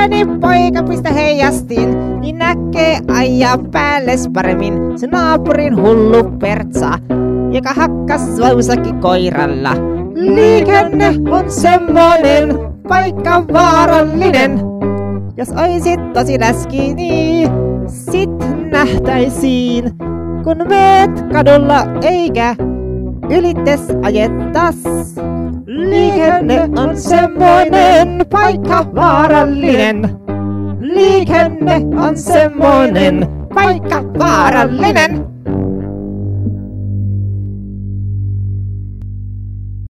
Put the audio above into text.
Pieni poika pistä heijastin, niin näkee ajaa päälles paremmin se naapurin hullu pertsa, joka hakkas vausakin koiralla. Liikenne on semmoinen paikka vaarallinen. Jos oisit tosi läski, niin sit nähtäisiin, kun meet kadulla eikä ylittes ajettas. Liikenne on semmoinen paikka vaarallinen. Liikenne on semmoinen paikka vaarallinen.